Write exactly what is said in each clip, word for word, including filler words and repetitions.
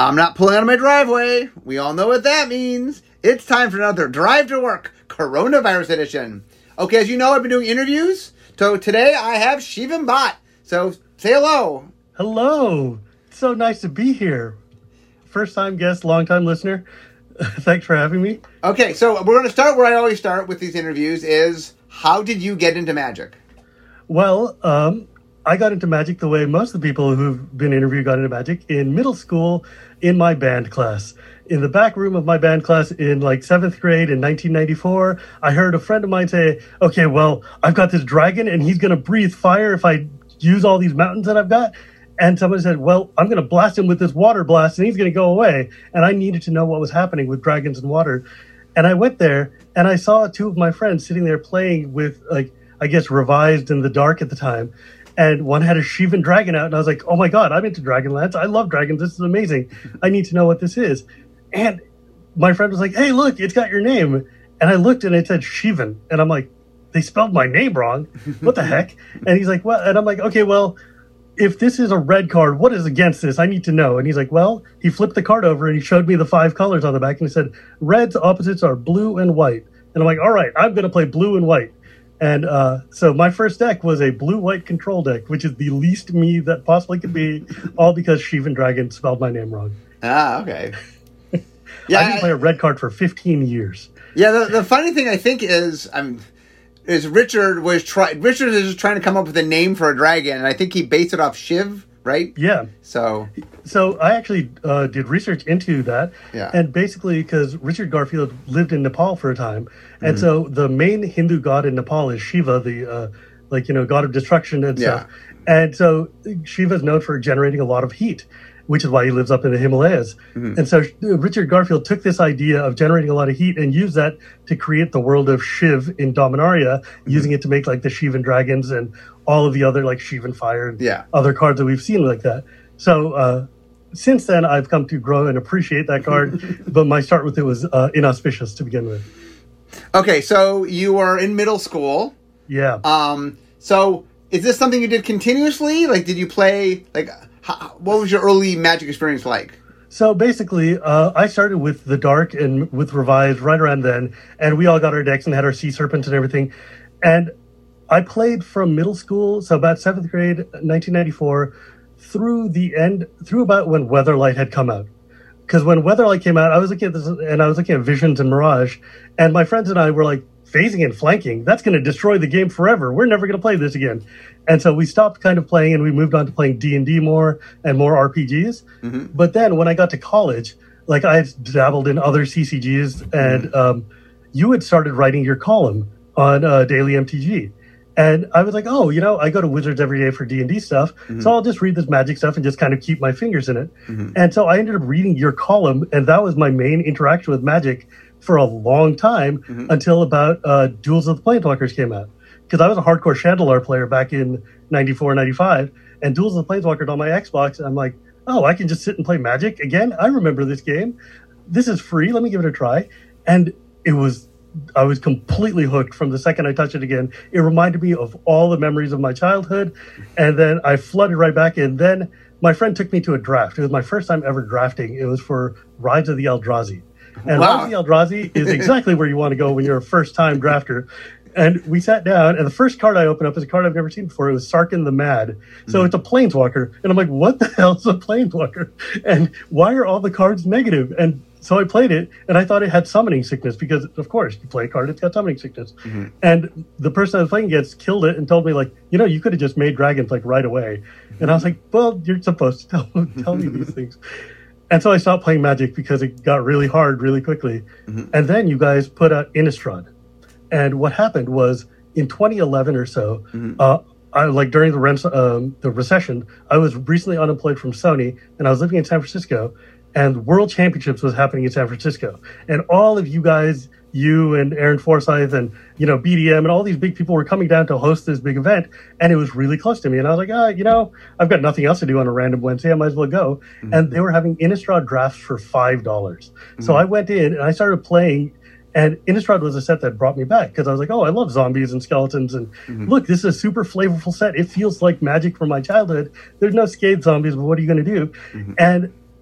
I'm not pulling out of my driveway. We all know what that means. It's time for another Drive to Work Coronavirus Edition. Okay, as you know, I've been doing interviews. So today I have Shivan Bhatt. So say hello. Hello. It's so nice to be here. First time guest, long time listener. Thanks for having me. Okay, so we're going to start where I always start with these interviews is, how did you get into magic? Well, um, I got into magic the way most of the people who've been interviewed got into magic, in middle school in my band class. In the back room of my band class in like seventh grade in nineteen ninety-four, I heard a friend of mine say, okay, well, I've got this dragon and he's going to breathe fire if I use all these mountains that I've got. And somebody said, well, I'm going to blast him with this water blast and he's going to go away. And I needed to know what was happening with dragons and water. And I went there and I saw two of my friends sitting there playing with, like, I guess, Revised in the Dark at the time. And one had a Shivan dragon out. And I was like, oh my God, I'm into Dragonlance. I love dragons. This is amazing. I need to know what this is. And my friend was like, hey, look, it's got your name. And I looked and it said Shivan. And I'm like, they spelled my name wrong. What the heck? And he's like, well, and I'm like, okay, well, if this is a red card, what is against this? I need to know. And he's like, well, he flipped the card over and he showed me the five colors on the back and he said, red's opposites are blue and white. And I'm like, all right, I'm going to play blue and white. And uh, so my first deck was a blue-white control deck, which is the least me that possibly could be, all because Shivan Dragon spelled my name wrong. Ah, okay. Yeah, I didn't play a red card for fifteen years. Yeah, the, the funny thing I think is, um, is Richard was try Richard is just trying to come up with a name for a dragon, and I think he based it off Shiv, right? Yeah. So, so I actually uh, did research into that, yeah. And basically because Richard Garfield lived in Nepal for a time, and mm-hmm. so the main Hindu god in Nepal is Shiva, the uh, like you know god of destruction and yeah. stuff, and so Shiva is known for generating a lot of heat, which is why he lives up in the Himalayas. Mm-hmm. And so Richard Garfield took this idea of generating a lot of heat and used that to create the world of Shiv in Dominaria, mm-hmm. using it to make like the Shivan dragons and all of the other like Shivan fire and yeah. other cards that we've seen like that. So uh, since then, I've come to grow and appreciate that card, but my start with it was uh, inauspicious to begin with. Okay, so you were in middle school. Yeah. Um. So is this something you did continuously? Like, did you play, like... How, what was your early Magic experience like? So basically, uh, I started with the Dark and with Revised right around then, and we all got our decks and had our Sea Serpents and everything. And I played from middle school, so about seventh grade, nineteen ninety-four, through the end, through about when Weatherlight had come out. Because when Weatherlight came out, I was looking at this, and I was looking at Visions and Mirage, and my friends and I were like, phasing and flanking, that's going to destroy the game forever. We're never going to play this again. And so we stopped kind of playing and we moved on to playing D and D more and more R P Gs. Mm-hmm. But then when I got to college, like I had dabbled in other C C Gs and mm-hmm. um, you had started writing your column on uh, Daily M T G. And I was like, oh, you know, I go to Wizards every day for D and D stuff. Mm-hmm. So I'll just read this Magic stuff and just kind of keep my fingers in it. Mm-hmm. And so I ended up reading your column, and that was my main interaction with Magic for a long time, mm-hmm. until about uh, Duels of the Planeswalkers came out. Because I was a hardcore Chandelar player back in ninety-four, ninety-five, and Duels of the Planeswalkers on my Xbox, and I'm like, oh, I can just sit and play Magic again? I remember this game. This is free. Let me give it a try. And it was, I was completely hooked from the second I touched it again. It reminded me of all the memories of my childhood, and then I flooded right back in. Then my friend took me to a draft. It was my first time ever drafting. It was for Rides of the Eldrazi. And wow. Rides of the Eldrazi is exactly where you want to go when you're a first-time drafter. And we sat down, and the first card I opened up is a card I've never seen before. It was Sarkhan the Mad. So mm-hmm. it's a Planeswalker. And I'm like, what the hell is a Planeswalker? And why are all the cards negative? And so I played it, and I thought it had summoning sickness because, of course, you play a card, it's got summoning sickness. Mm-hmm. And the person I was playing against killed it and told me, like, you know, you could have just made dragons, like, right away. And I was like, well, you're supposed to tell, tell me these things. And so I stopped playing Magic because it got really hard really quickly. Mm-hmm. And then you guys put out Innistrad. And what happened was in twenty eleven or so, mm-hmm. uh, I, like during the, rem- um, the recession, I was recently unemployed from Sony, and I was living in San Francisco, and World Championships was happening in San Francisco. And all of you guys, you and Aaron Forsyth and, you know, B D M and all these big people were coming down to host this big event, and it was really close to me. And I was like, ah, you know, I've got nothing else to do on a random Wednesday. I might as well go. Mm-hmm. And they were having Innistrad drafts for five dollars. Mm-hmm. So I went in and I started playing, and Innistrad was a set that brought me back because I was like, oh, I love zombies and skeletons. And mm-hmm. look, this is a super flavorful set. It feels like Magic from my childhood. There's no Scathe zombies, but what are you going to do? Mm-hmm. And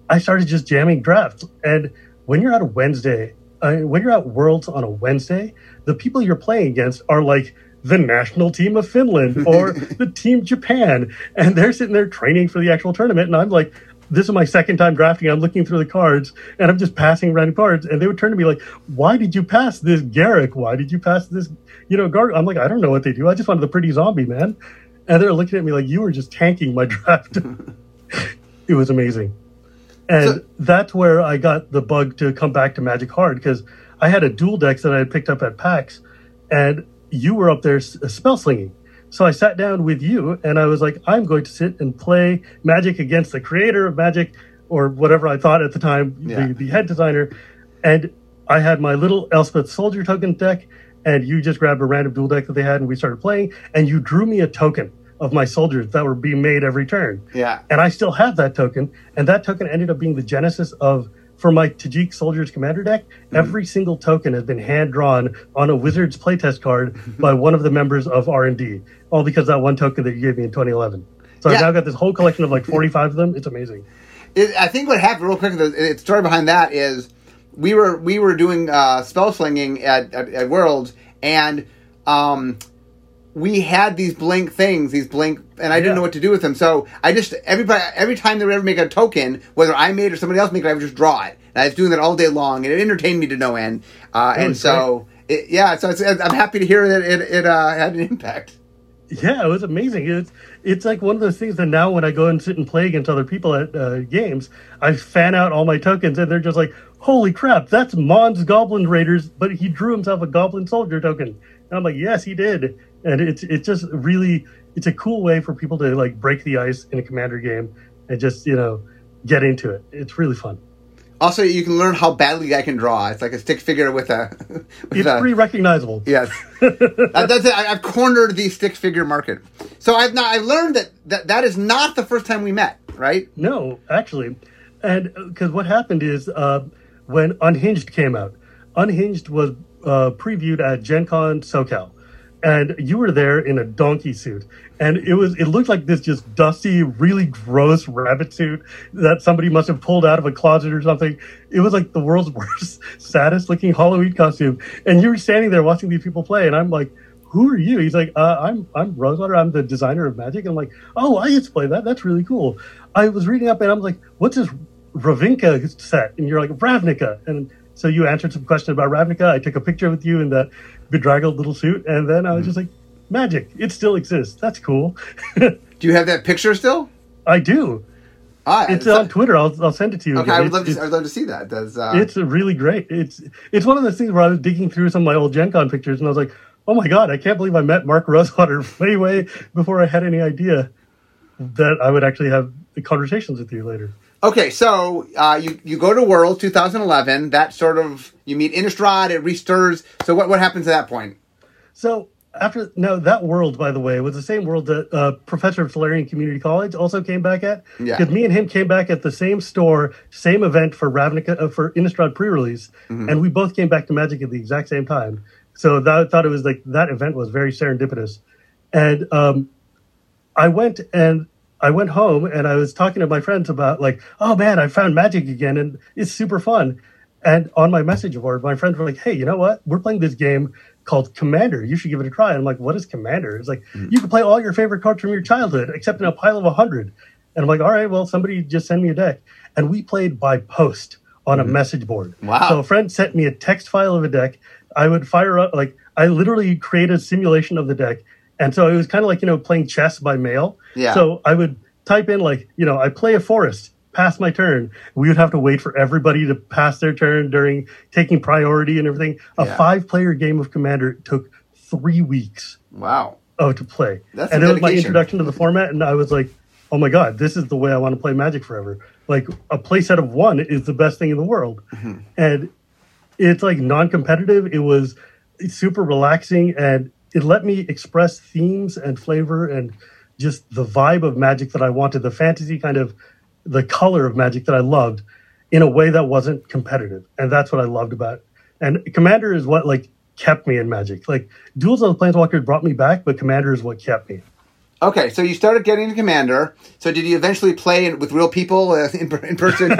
I started just jamming drafts. And when you're at a Wednesday, uh, when you're at Worlds on a Wednesday, the people you're playing against are like the national team of Finland or the team Japan. And they're sitting there training for the actual tournament. And I'm like, this is my second time drafting. I'm looking through the cards and I'm just passing random cards. And they would turn to me like, why did you pass this Garrick? Why did you pass this, you know, Gar-? I'm like, I don't know what they do. I just wanted the pretty zombie, man. And they're looking at me like, you were just tanking my draft. It was amazing. And so, that's where I got the bug to come back to Magic hard, because I had a dual deck that I had picked up at PAX, and you were up there spell slinging. So I sat down with you, and I was like, I'm going to sit and play Magic against the creator of Magic, or whatever I thought at the time, yeah. the, the head designer. And I had my little Elspeth Soldier token deck, and you just grabbed a random dual deck that they had, and we started playing, and you drew me a token of my soldiers that were being made every turn. Yeah. And I still have that token, and that token ended up being the genesis of, for my Tajik Soldiers Commander deck, mm-hmm. every single token has been hand-drawn on a Wizards playtest card by one of the members of R and D, all because of that one token that you gave me in twenty eleven. So yeah. I've now got this whole collection of like forty-five of them. It's amazing. It, I think what happened real quick, the, the story behind that is we were we were doing uh, spell slinging at, at, at Worlds, and um, we had these blink things, these blink, and I didn't yeah. know what to do with them. So I just, everybody, every time they would ever make a token, whether I made or somebody else made it, I would just draw it. And I was doing that all day long, and it entertained me to no end. Uh, and so, it, yeah, so it's, I'm happy to hear that it, it uh, had an impact. Yeah, it was amazing. It's it's like one of those things that now when I go and sit and play against other people at uh, games, I fan out all my tokens, and they're just like, holy crap, that's Mon's Goblin Raiders, but he drew himself a Goblin Soldier token. And I'm like, yes, he did. And it's it's just really, it's a cool way for people to like break the ice in a Commander game and just, you know, get into it. It's really fun. Also, you can learn how badly I can draw. It's like a stick figure with a... with it's a, pretty recognizable. Yes. that, that's it. I, I've cornered the stick figure market. So I've not, I've learned that, that that is not the first time we met, right? No, actually. And because what happened is uh, when Unhinged came out, Unhinged was uh, previewed at Gen Con SoCal. And you were there in a donkey suit. And it was it looked like this just dusty, really gross rabbit suit that somebody must have pulled out of a closet or something. It was like the world's worst, saddest looking Halloween costume. And you were standing there watching these people play, and I'm like, who are you? He's like, uh, I'm I'm Rosewater, I'm the designer of Magic. And I'm like, oh, I used to play that. That's really cool. I was reading up and I'm like, what's this Ravnica set? And you're like, Ravnica. And so you answered some questions about Ravnica. I took a picture with you in that bedraggled little suit, and then I was just like, Magic, it still exists. That's cool. Do you have that picture still? I do. Ah, it's on Twitter. I'll I'll send it to you. Okay, again. I would love it's, to. I'd love to see that. Does uh... It's really great. It's it's one of those things where I was digging through some of my old Gen Con pictures, and I was like, oh my god, I can't believe I met Mark Rosewater way way before I had any idea that I would actually have conversations with you later. Okay, so uh, you, you go to World twenty eleven. That sort of, you meet Innistrad, it restirs. So what, what happens at that point? So after, no, that World, by the way, was the same World that uh, Professor of Solarian Community College also came back at. Yeah. Because me and him came back at the same store, same event for Ravnica, uh, for Innistrad pre-release. Mm-hmm. And we both came back to Magic at the exact same time. So that, I thought it was like, that event was very serendipitous. And um, I went and I went home and I was talking to my friends about like, oh man, I found Magic again and it's super fun. And on my message board, my friends were like, hey, you know what? We're playing this game called Commander. You should give it a try. And I'm like, what is Commander? It's like, mm-hmm. you can play all your favorite cards from your childhood, except in a pile of a hundred. And I'm like, all right, well, somebody just send me a deck. And we played by post on mm-hmm. a message board. Wow. So a friend sent me a text file of a deck. I would fire up, like, I literally created a simulation of the deck. And so it was kind of like, you know, playing chess by mail. Yeah. So I would type in like, you know, I play a forest, pass my turn. We would have to wait for everybody to pass their turn during taking priority and everything. A yeah. five-player game of Commander took three weeks. Wow. Oh, to play. That's and it was my introduction to the format, and I was like, oh my God, this is the way I want to play Magic forever. Like, a play set of one is the best thing in the world. Mm-hmm. And it's like non-competitive. It was super relaxing, and it let me express themes and flavor and just the vibe of Magic that I wanted, the fantasy kind of, the color of Magic that I loved in a way that wasn't competitive. And that's what I loved about it. And Commander is what like kept me in Magic. Like Duels of the Planeswalkers brought me back, but Commander is what kept me. Okay, so you started getting into Commander. So did you eventually play in, with real people uh, in, in person?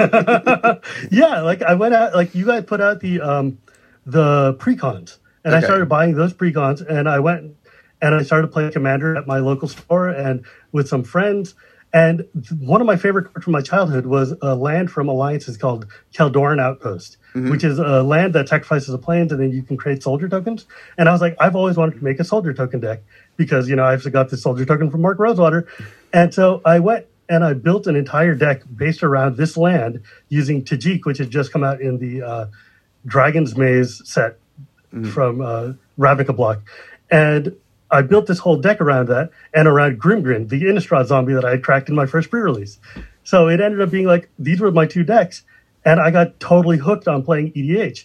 Yeah, like I went out, like you guys put out the um, the precons, and okay. I started buying those precons, and I went and I started playing Commander at my local store and with some friends. And one of my favorite cards from my childhood was a land from Alliances called Keldoran Outpost, mm-hmm. which is a land that sacrifices a plains, and then you can create soldier tokens. And I was like, I've always wanted to make a soldier token deck because, you know, I've got this soldier token from Mark Rosewater. And so I went and I built an entire deck based around this land using Tajik, which had just come out in the uh, Dragon's Maze set mm-hmm. from uh, Ravnica block. And I built this whole deck around that and around Grimgrin, the Innistrad zombie that I had cracked in my first pre-release. So it ended up being like, these were my two decks, and I got totally hooked on playing E D H.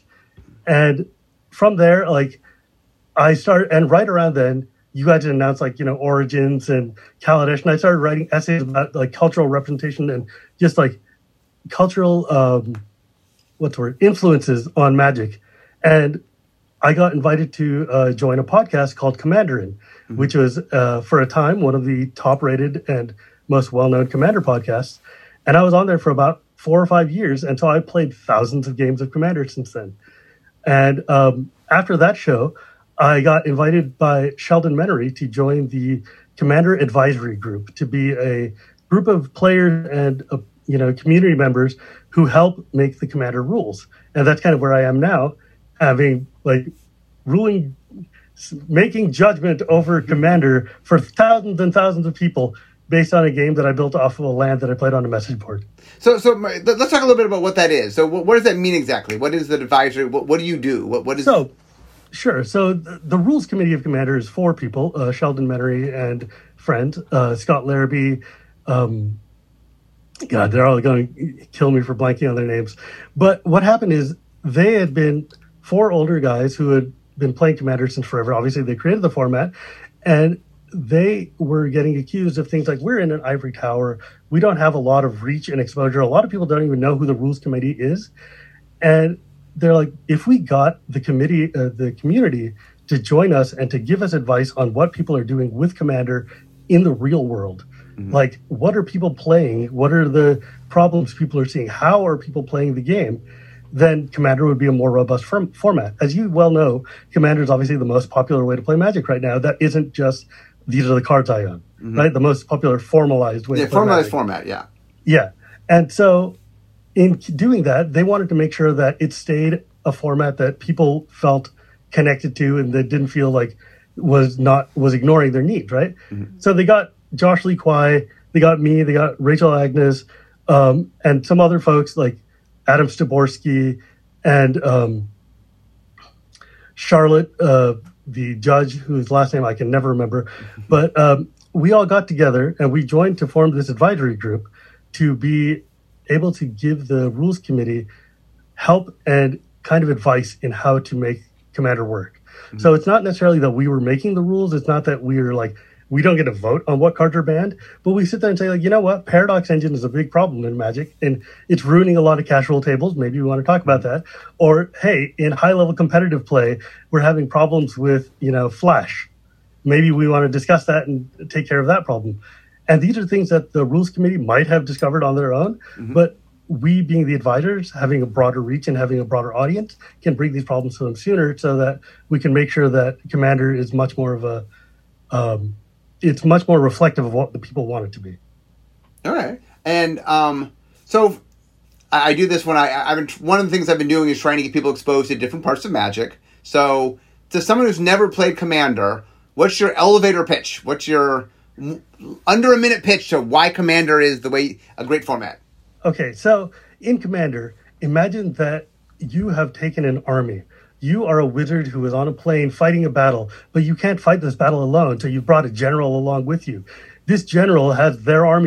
And from there, like, I started, and right around then, you guys had announced, like, you know, Origins and Kaladesh, and I started writing essays about, like, cultural representation and just, like, cultural, um, what's the word, influences on Magic. And I got invited to uh, join a podcast called Commanderin, mm-hmm. which was, uh, for a time, one of the top-rated and most well-known Commander podcasts. And I was on there for about four or five years, and so I played thousands of games of Commander since then. And um, after that show, I got invited by Sheldon Menery to join the Commander Advisory Group, to be a group of players and uh, you know community members who help make the Commander rules. And that's kind of where I am now, having like ruling, making judgment over Commander for thousands and thousands of people based on a game that I built off of a land that I played on a message board. So, so let's talk a little bit about what that is. So, what, what does that mean exactly? What is the advisory? What, what do you do? What, what is so? Sure. So, the, the Rules Committee of Commander is four people: uh, Sheldon Menery and friend uh, Scott Larrabee. Um, God, they're all going to kill me for blanking on their names. But what happened is they had been four older guys who had been playing Commander since forever. Obviously, they created the format, and they were getting accused of things like, we're in an ivory tower, we don't have a lot of reach and exposure, a lot of people don't even know who the Rules Committee is. And they're like, if we got the committee, uh, the community to join us and to give us advice on what people are doing with Commander in the real world, mm-hmm. like, what are people playing? What are the problems people are seeing? How are people playing the game? Then Commander would be a more robust form- format. As you well know, Commander is obviously the most popular way to play Magic right now. That isn't just, these are the cards I own, mm-hmm. right? The most popular formalized way yeah, to play formalized Magic. format, yeah. Yeah. And so in doing that, they wanted to make sure that it stayed a format that people felt connected to and that didn't feel like was not was ignoring their needs, right? Mm-hmm. So they got Josh Lee Kwai, they got me, they got Rachel Agnes, um, and some other folks like Adam Staborski and um, Charlotte, uh, the judge, whose last name I can never remember. But um, we all got together and we joined to form this advisory group to be able to give the Rules Committee help and kind of advice in how to make Commander work. Mm-hmm. So it's not necessarily that we were making the rules. It's not that we were like, we don't get to vote on what cards are banned, but we sit there and say, like, you know what? Paradox Engine is a big problem in Magic, and it's ruining a lot of cash roll tables. Maybe we want to talk about that. Or, hey, in high-level competitive play, we're having problems with, you know, Flash. Maybe we want to discuss that and take care of that problem. And these are things that the Rules Committee might have discovered on their own, mm-hmm. but we, being the advisors, having a broader reach and having a broader audience, can bring these problems to them sooner so that we can make sure that Commander is much more of a... Um, it's much more reflective of what the people want it to be. All right. And um, so I, I do this when I, I've been, one of the things I've been doing is trying to get people exposed to different parts of Magic. So to someone who's never played Commander, what's your elevator pitch? What's your under a minute pitch to why Commander is the way, a great format? Okay. So in Commander, imagine that you have taken an army. You are a wizard who is on a plane fighting a battle, but you can't fight this battle alone, so you brought a general along with you. This general has their army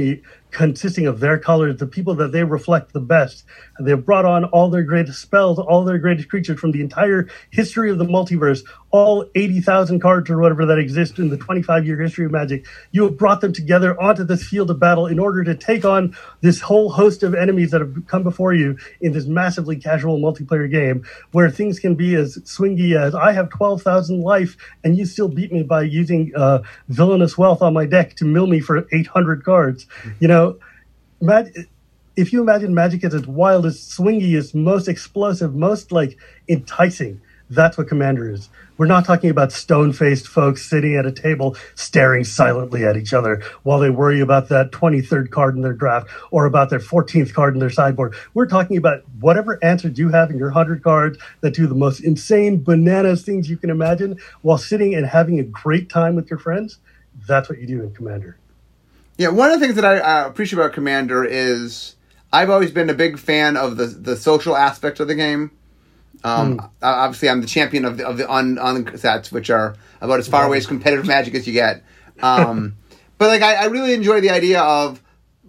consisting of their colors, the people that they reflect the best. And they've brought on all their greatest spells, all their greatest creatures from the entire history of the multiverse, all eighty thousand cards or whatever that exist in the twenty-five year history of Magic. You have brought them together onto this field of battle in order to take on this whole host of enemies that have come before you in this massively casual multiplayer game where things can be as swingy as I have twelve thousand life and you still beat me by using uh, villainous wealth on my deck to mill me for eight hundred cards. You know, Mag- if you imagine Magic as its wildest, swingiest, most explosive, most like enticing, that's what Commander is. We're not talking about stone-faced folks sitting at a table staring silently at each other while they worry about that twenty-third card in their draft or about their fourteenth card in their sideboard. We're talking about whatever answers you have in your one hundred cards that do the most insane, bananas things you can imagine while sitting and having a great time with your friends. That's what you do in Commander. Yeah, one of the things that I uh, appreciate about Commander is I've always been a big fan of the the social aspect of the game. Um, mm. Obviously, I'm the champion of the of the un, un sets, which are about as far away as competitive Magic as you get. Um, but like, I, I really enjoy the idea of,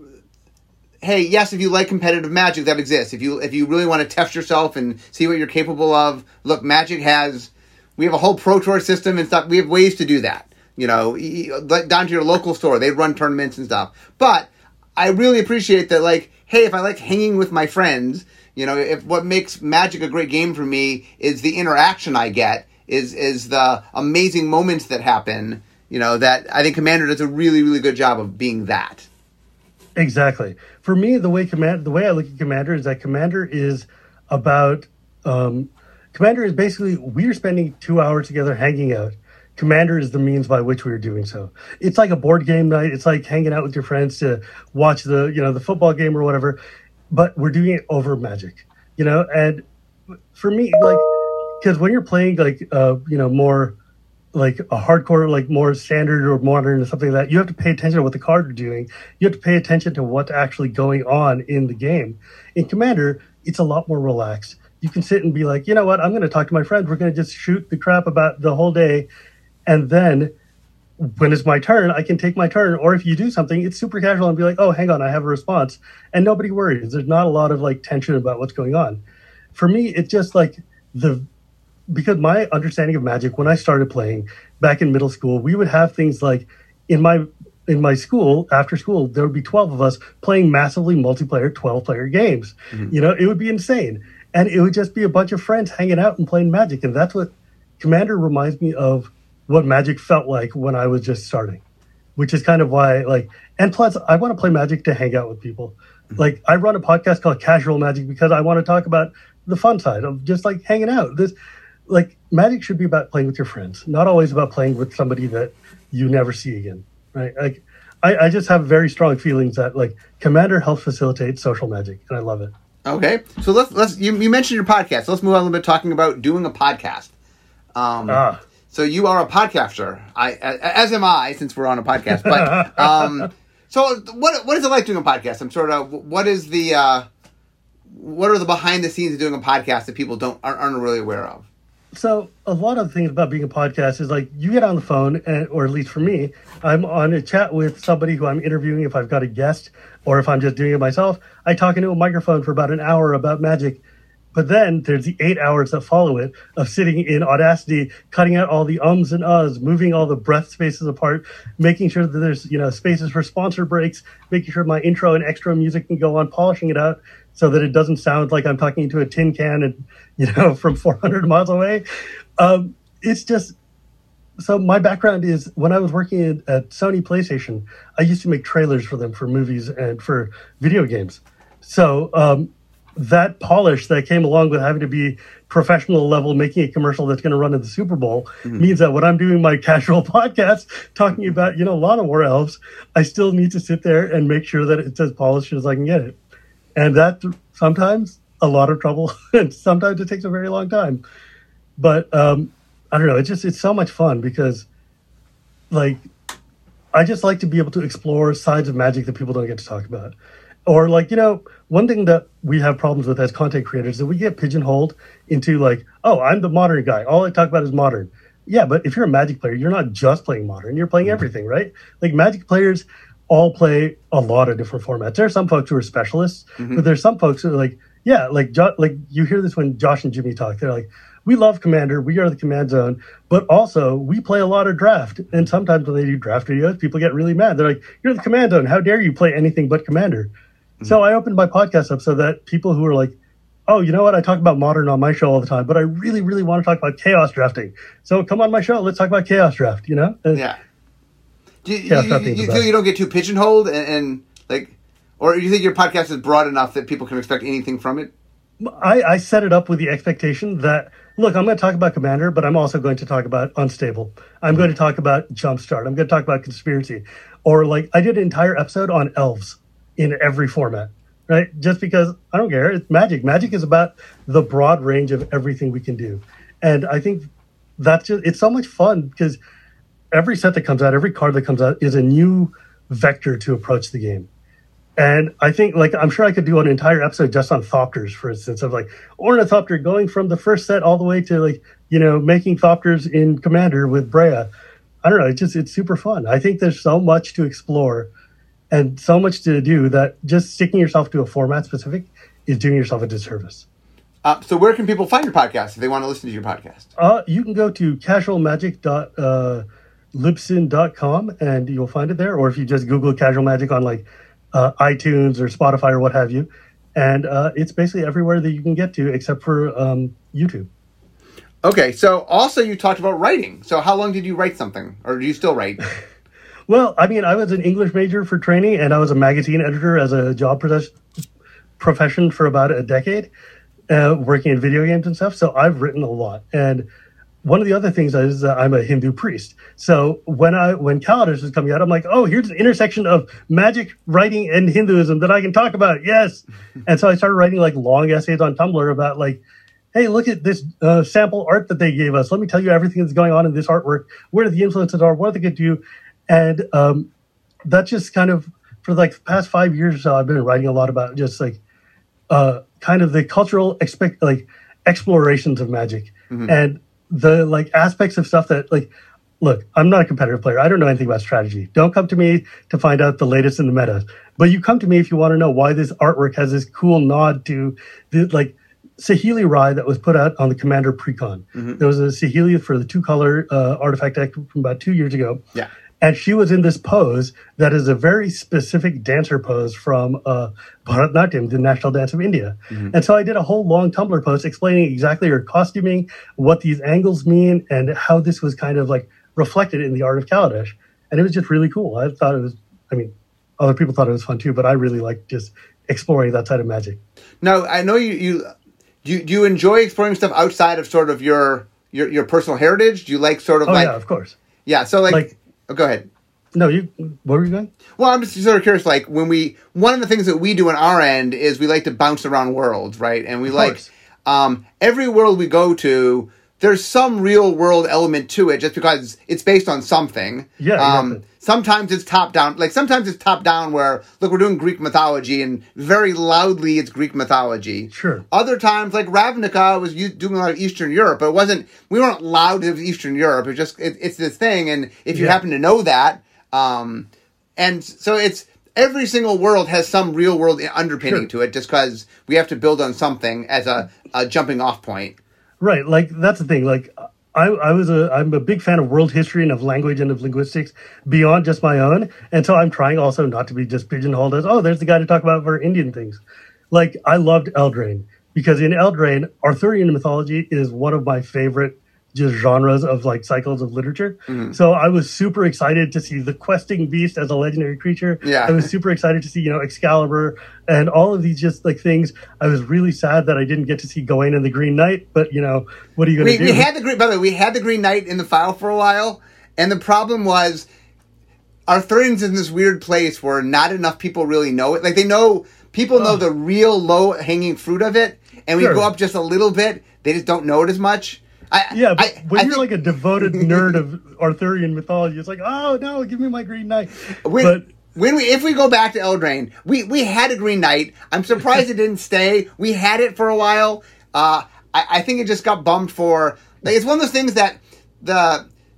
hey, yes, if you like competitive Magic, that exists. If you if you really want to test yourself and see what you're capable of, look, Magic has we have a whole Pro Tour system and stuff. We have ways to do that. You know, down to your local store, they run tournaments and stuff. But I really appreciate that. Like, hey, if I like hanging with my friends. You know, if what makes Magic a great game for me is the interaction I get, is is the amazing moments that happen, you know, that I think Commander does a really, really good job of being that. Exactly. For me, the way command the way I look at Commander is that Commander is about um, Commander is basically we're spending two hours together hanging out. Commander is the means by which we are doing so. It's like a board game night. It's like hanging out with your friends to watch the, you know, the football game or whatever. But we're doing it over Magic, you know? And for me, like, because when you're playing, like, uh, you know, more like a hardcore, like more standard or modern or something like that, you have to pay attention to what the cards are doing. You have to pay attention to what's actually going on in the game. In Commander, it's a lot more relaxed. You can sit and be like, you know what, I'm going to talk to my friends. We're going to just shoot the crap about the whole day. And then when it's my turn, I can take my turn. Or if you do something, it's super casual and be like, oh, hang on, I have a response. And nobody worries. There's not a lot of like tension about what's going on. For me, it's just like the, because my understanding of Magic when I started playing back in middle school, we would have things like in my, in my school, after school, there would be twelve of us playing massively multiplayer twelve player games. Mm-hmm. You know, it would be insane. And it would just be a bunch of friends hanging out and playing Magic. And that's what Commander reminds me of what Magic felt like when I was just starting, which is kind of why, like, and plus I want to play Magic to hang out with people. Mm-hmm. Like I run a podcast called Casual Magic because I want to talk about the fun side of just like hanging out. This, like, Magic should be about playing with your friends, not always about playing with somebody that you never see again, right? Like, I, I just have very strong feelings that like Commander helps facilitate social Magic, and I love it. Okay, so let's let's you, you mentioned your podcast. So let's move on a little bit talking about doing a podcast. Um, ah. So you are a podcaster. I, as am I, since we're on a podcast. But um, so what what is it like doing a podcast? I'm sort of what is the uh, what are the behind the scenes of doing a podcast that people don't aren't, aren't really aware of? So a lot of the things about being a podcast is like you get on the phone, and, or at least for me, I'm on a chat with somebody who I'm interviewing if I've got a guest, or if I'm just doing it myself. I talk into a microphone for about an hour about Magic. But then there's the eight hours that follow it of sitting in Audacity, cutting out all the ums and uhs, moving all the breath spaces apart, making sure that there's, you know, spaces for sponsor breaks, making sure my intro and extra music can go on, polishing it out so that it doesn't sound like I'm talking into a tin can and, you know, from four hundred miles away. Um, it's just, so my background is when I was working at, at Sony PlayStation, I used to make trailers for them for movies and for video games. So, um, that polish that came along with having to be professional level, making a commercial that's going to run in the Super Bowl mm-hmm. means that when I'm doing my casual podcast talking about, you know, Lana War Elves, I still need to sit there and make sure that it's as polished as I can get it. And that sometimes a lot of trouble and sometimes it takes a very long time. But um, I don't know, it's just, it's so much fun because like, I just like to be able to explore sides of Magic that people don't get to talk about. Or like, you know, one thing that we have problems with as content creators is that we get pigeonholed into like, oh, I'm the modern guy. All I talk about is modern. Yeah, but if you're a Magic player, you're not just playing modern. You're playing everything, right? Like Magic players all play a lot of different formats. There are some folks who are specialists, mm-hmm. but there's some folks who are like, yeah, like jo- like you hear this when Josh and Jimmy talk. They're like, we love Commander, we are the command zone, but also we play a lot of draft. And sometimes when they do draft videos, people get really mad. They're like, you're the command zone. How dare you play anything but Commander? Mm-hmm. So I opened my podcast up so that people who are like, oh, you know what? I talk about Modern on my show all the time, but I really, really want to talk about Chaos drafting. So come on my show. Let's talk about Chaos draft, you know? And yeah. Do you, you, you, you feel you don't get too pigeonholed and, and like, or do you think your podcast is broad enough that people can expect anything from it? I, I set it up with the expectation that, look, I'm going to talk about Commander, but I'm also going to talk about Unstable. I'm going to talk about Jumpstart. I'm going to talk about Conspiracy. Or like, I did an entire episode on elves in every format, right? Just because I don't care. It's Magic. Magic is about the broad range of everything we can do. And I think that's just, it's so much fun because every set that comes out, every card that comes out is a new vector to approach the game. And I think, like, I'm sure I could do an entire episode just on Thopters, for instance, of like Ornithopter going from the first set all the way to like, you know, making Thopters in Commander with Brea. I don't know. It's just, it's super fun. I think there's so much to explore and so much to do that just sticking yourself to a format specific is doing yourself a disservice. Uh, so where can people find your podcast if they want to listen to your podcast? Uh, you can go to casual magic dot libsyn dot com and you'll find it there. Or if you just Google Casual Magic on like uh, iTunes or Spotify or what have you. And uh, it's basically everywhere that you can get to except for um, YouTube. Okay. So also you talked about writing. So how long did you write something? Or do you still write? Well, I mean, I was an English major for training and I was a magazine editor as a job profession profession for about a decade. Uh, working in video games and stuff. So I've written a lot. And one of the other things is that I'm a Hindu priest. So when I when Kaladesh was coming out, I'm like, oh, here's an intersection of magic, writing, and Hinduism that I can talk about. Yes. And so I started writing like long essays on Tumblr about like, hey, look at this uh, sample art that they gave us. Let me tell you everything that's going on in this artwork, where the influences are, what they could do. And um, that just kind of, for like the past five years or so, I've been writing a lot about just like, uh, kind of the cultural expect like explorations of magic mm-hmm. and the like aspects of stuff that like, look, I'm not a competitive player. I don't know anything about strategy. Don't come to me to find out the latest in the meta, but you come to me if you want to know why this artwork has this cool nod to the like Saheeli Rai that was put out on the Commander Precon. Mm-hmm. There was a Saheeli for the two color uh, artifact deck from about two years ago. Yeah. And she was in this pose that is a very specific dancer pose from uh, Bharatanatyam, the national dance of India. Mm-hmm. And so I did a whole long Tumblr post explaining exactly her costuming, what these angles mean, and how this was kind of like reflected in the art of Kaladesh. And it was just really cool. I thought it was, I mean, other people thought it was fun too, but I really liked just exploring that side of magic. Now, I know you, you do, you, do you enjoy exploring stuff outside of sort of your, your, your personal heritage? Do you like sort of oh, like... yeah, of course. Yeah, so like... like Oh, go ahead. No, you. Where were you going? Well, I'm just sort of curious. Like when we, one of the things that we do on our end is we like to bounce around worlds, right? And we like um, every world we go to, there's some real world element to it, just because it's based on something. Yeah. Um, exactly. Sometimes it's top down. Like sometimes it's top down, where look, we're doing Greek mythology, and very loudly it's Greek mythology. Sure. Other times, like Ravnica was doing a lot of Eastern Europe, but it wasn't. We weren't loud of Eastern Europe. It just it, it's this thing, and if you yeah. happen to know that, um, and so it's every single world has some real world underpinning sure. to it, just because we have to build on something as a, a jumping off point. Right. Like that's the thing. Like. I, I was a, I'm a big fan of world history and of language and of linguistics beyond just my own. And so I'm trying also not to be just pigeonholed as, oh, there's the guy to talk about for Indian things. Like I loved Eldraine because in Eldraine, Arthurian mythology is one of my favorite just genres of like cycles of literature. Mm-hmm. So I was super excited to see the questing beast as a legendary creature. Yeah. I was super excited to see, you know, Excalibur and all of these just like things. I was really sad that I didn't get to see Gawain and the Green Knight, but you know, what are you going to do? We had the Green, by the way, we had the Green Knight in the file for a while. And the problem was Arthurian's in this weird place where not enough people really know it. Like they know, people know oh. the real low hanging fruit of it. And we sure. go up just a little bit. They just don't know it as much. I, yeah, but I, when I you're think, like a devoted nerd of Arthurian mythology, it's like, oh no, give me my Green Knight. When, but when we, if we go back to Eldraine, we, we had a Green Knight. I'm surprised it didn't stay. We had it for a while. Uh, I, I think it just got bumped for. Like, it's one of those things that the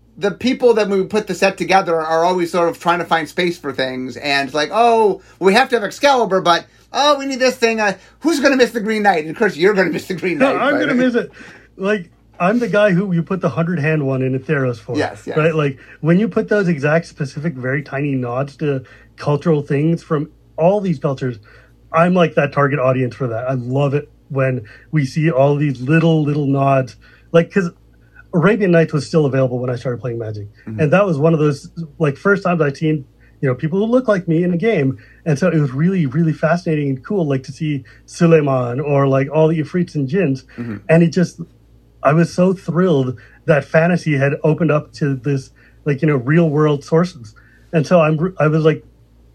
the people that we put the set together are always sort of trying to find space for things, and it's like, oh, we have to have Excalibur, but oh, we need this thing. Uh, who's going to miss the Green Knight? And of course, you're going to miss the Green Knight. No, I'm going to miss it. Like, I'm the guy who you put the hundred hand one in Theros for. Yes, yes. Right? Like, when you put those exact specific, very tiny nods to cultural things from all these cultures, I'm like that target audience for that. I love it when we see all these little, little nods. Like, because Arabian Nights was still available when I started playing Magic. Mm-hmm. And that was one of those, like, first times I'd seen, you know, people who look like me in a game. And so it was really, really fascinating and cool, like, to see Suleiman or, like, all the Ifrits and Jinns. Mm-hmm. And it just, I was so thrilled that fantasy had opened up to this, like, you know, real-world sources. And so I'm, I was, like,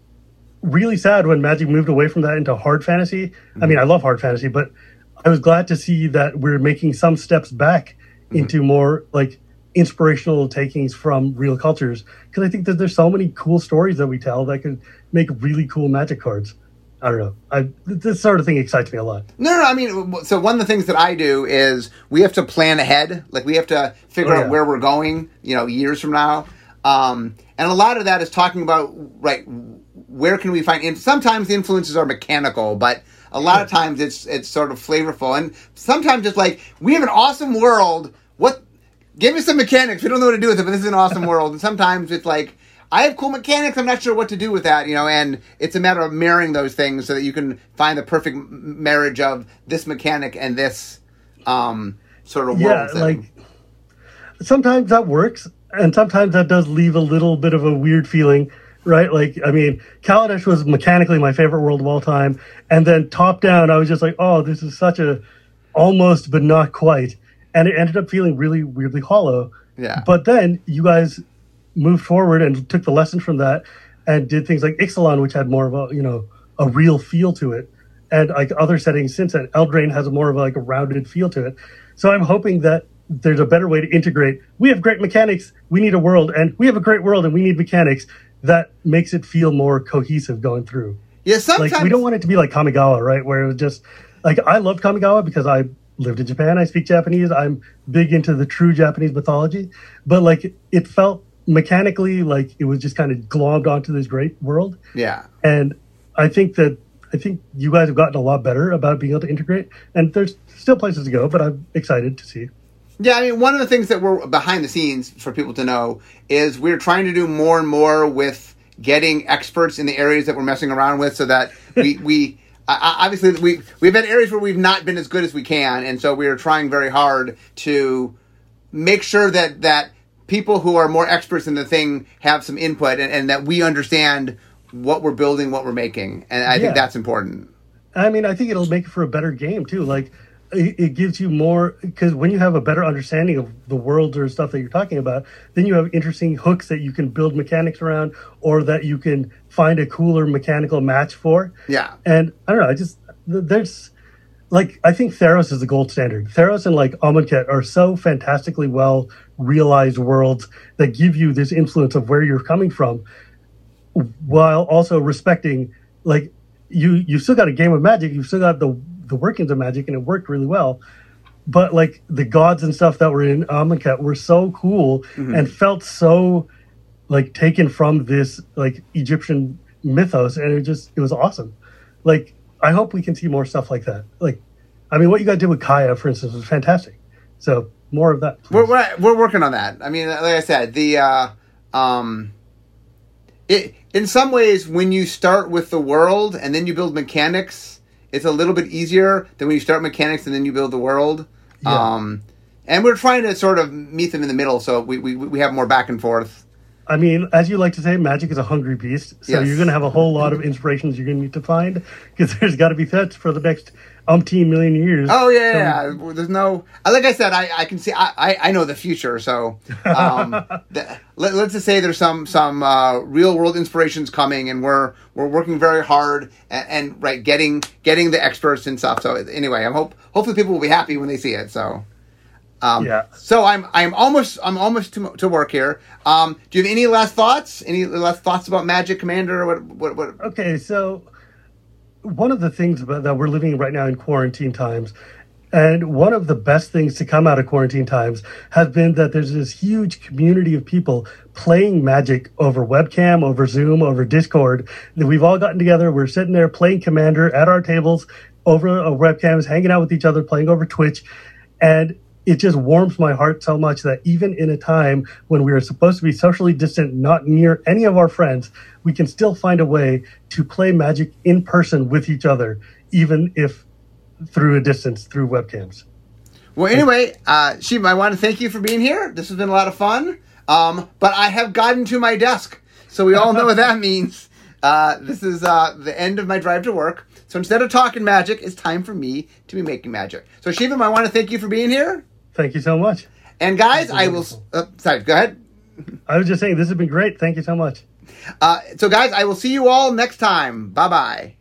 really sad when Magic moved away from that into hard fantasy. Mm-hmm. I mean, I love hard fantasy, but I was glad to see that we're making some steps back into more like inspirational takings from real cultures, because I think that there's so many cool stories that we tell that could make really cool Magic cards. I don't know. I, this sort of thing excites me a lot. No, no, I mean, so one of the things that I do is we have to plan ahead. Like, we have to figure oh, yeah. out where we're going, you know, years from now. Um, and a lot of that is talking about, right, where can we find... In- Sometimes the influences are mechanical, but a lot of times it's it's sort of flavorful. And sometimes it's like, we have an awesome world. What? Give me some mechanics. We don't know what to do with it, but this is an awesome world. And sometimes it's like, I have cool mechanics. I'm not sure what to do with that, you know, and it's a matter of marrying those things so that you can find the perfect marriage of this mechanic and this um, sort of world yeah, thing. Like, sometimes that works, and sometimes that does leave a little bit of a weird feeling. Right? Like, I mean, Kaladesh was mechanically my favorite world of all time. And then top down, I was just like, oh, this is such a almost, but not quite. And it ended up feeling really weirdly hollow. Yeah. But then you guys moved forward and took the lessons from that and did things like Ixalan, which had more of a, you know, a real feel to it. And like other settings since then, Eldraine has a more of a, like a rounded feel to it. So I'm hoping that there's a better way to integrate. We have great mechanics. We need a world, and we have a great world and we need mechanics. That makes it feel more cohesive going through. Yeah, sometimes... Like, we don't want it to be like Kamigawa, right? Where it was just... Like, I loved Kamigawa because I lived in Japan. I speak Japanese. I'm big into the true Japanese mythology. But, like, it felt mechanically like it was just kind of glommed onto this great world. Yeah. And I think that... I think you guys have gotten a lot better about being able to integrate. And there's still places to go, but I'm excited to see. Yeah, I mean, one of the things that we're behind the scenes for people to know is we're trying to do more and more with getting experts in the areas that we're messing around with, so that we, we uh, obviously we we've had areas where we've not been as good as we can, and so we are trying very hard to make sure that that people who are more experts in the thing have some input, and, and that we understand what we're building, what we're making, and I yeah. think that's important. I mean, I think it'll make it for a better game too. Like, it gives you more, because when you have a better understanding of the world or stuff that you're talking about, then you have interesting hooks that you can build mechanics around, or that you can find a cooler mechanical match for. Yeah. And I don't know, I just, there's, like, I think Theros is the gold standard. Theros and, like, Amonkhet are so fantastically well realized worlds that give you this influence of where you're coming from, while also respecting, like, you, you've still got a game of Magic, you've still got the the workings of Magic, and it worked really well. But like the gods and stuff that were in Amonkhet were so cool mm-hmm. and felt so like taken from this like Egyptian mythos, and it just it was awesome. Like, I hope we can see more stuff like that. Like, I mean, what you guys did with Kaya, for instance, was fantastic. So more of that. We're, we're we're working on that. I mean, like I said, the uh, um, it in some ways when you start with the world and then you build mechanics, it's a little bit easier than when you start mechanics and then you build the world. Yeah. Um, and we're trying to sort of meet them in the middle, so we, we we have more back and forth. I mean, as you like to say, Magic is a hungry beast, so yes. you're going to have a whole lot of inspirations you're going to need to find, because there's got to be sets for the next umpteen million years. Oh, yeah, so, yeah. There's no... Like I said, I, I can see... I, I, I know the future, so... Um, the, let, let's just say there's some some uh, real-world inspirations coming, and we're we're working very hard and, and right, getting getting the experts and stuff. So anyway, I hope hopefully people will be happy when they see it, so... Um, yeah. So I'm I'm almost I'm almost to, to work here. Um, do you have any last thoughts? Any last thoughts about Magic Commander? What what what? Okay, so one of the things about that we're living right now in quarantine times And one of the best things to come out of quarantine times has been that there's this huge community of people playing Magic over webcam, over Zoom, over Discord. That we've all gotten together. We're sitting there playing Commander at our tables over uh, webcams, hanging out with each other, playing over Twitch. And it just warms my heart so much that even in a time when we are supposed to be socially distant, not near any of our friends, we can still find a way to play Magic in person with each other, even if through a distance, through webcams. Well, anyway, uh, Shiva, I want to thank you for being here. This has been a lot of fun. Um, but I have gotten to my desk, so we all know what that means. Uh, this is uh, the end of my drive to work. So instead of talking magic, it's time for me to be making magic. So Shiva, I want to thank you for being here. Thank you so much. And guys, I will... Uh, sorry, go ahead. I was just saying, this has been great. Thank you so much. Uh, so guys, I will see you all next time. Bye-bye.